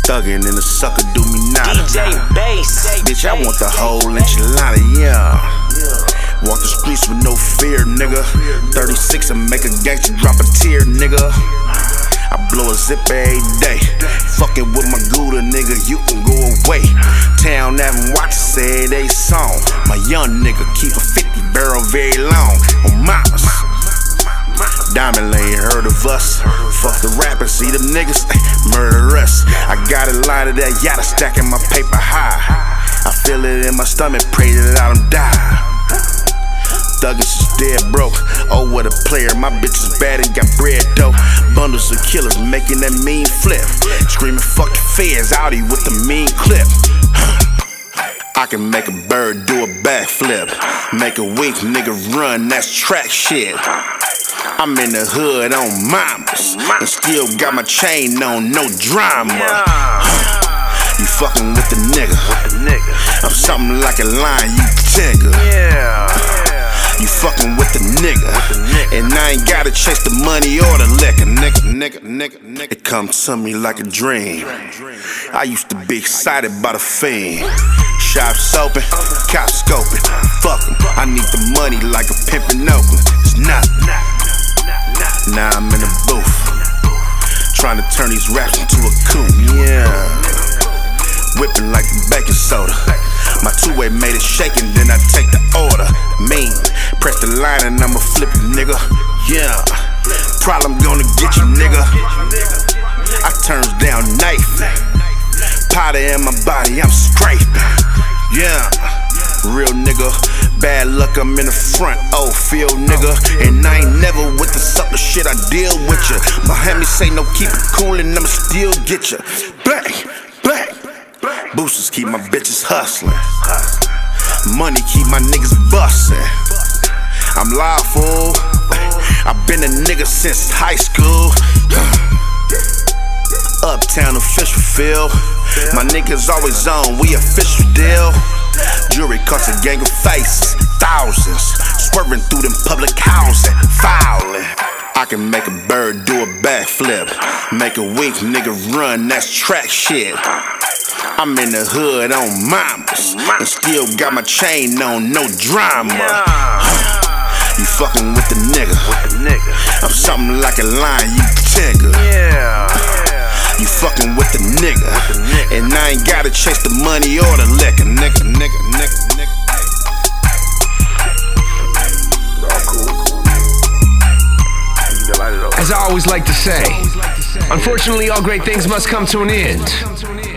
thuggin' and the sucker do me nada. DJ Bass. Bitch, I want the whole enchilada, yeah. Walk the streets with no fear, nigga. 36 and make a gangster drop a tear, nigga. I blow a zip every day. Fucking with my Gouda, nigga, you can go away. Town Ave Watch say they song. My young nigga keep a 50 barrel very long. On mamas. Diamond Lane heard of us. Fuck the rappers, see the niggas murder us. I got a line of that yatta stacking my paper high. I feel it in my stomach, pray that I don't die. Thuggish is dead broke. Oh, what a player. My bitch is bad and got bread though. Bundles of killers making that mean flip. Screaming fuck the feds, Audi with the mean clip. I can make a bird do a backflip. Make a weak nigga run, that's track shit. I'm in the hood on mamas and still got my chain on, no drama. You fucking with the nigga. I'm something like a lion, you tigger. You fucking with the nigga, and I ain't gotta chase the money or the liquor, nigga. It comes to me like a dream. I used to be excited by the fame. Shops open, cops scoping. Fuck 'em, I need the money like a pimp in Oakland. It's nothing. Now I'm in the booth, trying to turn these raps into a coup. Yeah, whipping like baking soda. My two-way made it shaking, then I take the order. Mean, press the line and I'ma flip it, nigga. Yeah, problem gonna get you, nigga. I turns down knife, powder in my body, I'm scraping. Yeah, real nigga. Bad luck, I'm in the front, old field, nigga. And I ain't never with the sucker shit, I deal with ya. Miami say no, keep it cool and I'ma still get ya. Bang, bang. Boosters keep my bitches hustling. Money keep my niggas bustin'. I'm live, fool. I've been a nigga since high school. Uptown official feel. My niggas always on, we official deal. Jewelry costs a gang of faces, thousands. Swerving through them public housing, fouling. I can make a bird do a backflip. Make a weak nigga run, that's track shit. I'm in the hood on mamas and still got my chain on, no drama. You fucking with the nigga. I'm something like a lion, you tigger. You fucking with the nigga, and I ain't gotta chase the money or the liquor, nigga. As I always like to say, unfortunately all great things must come to an end.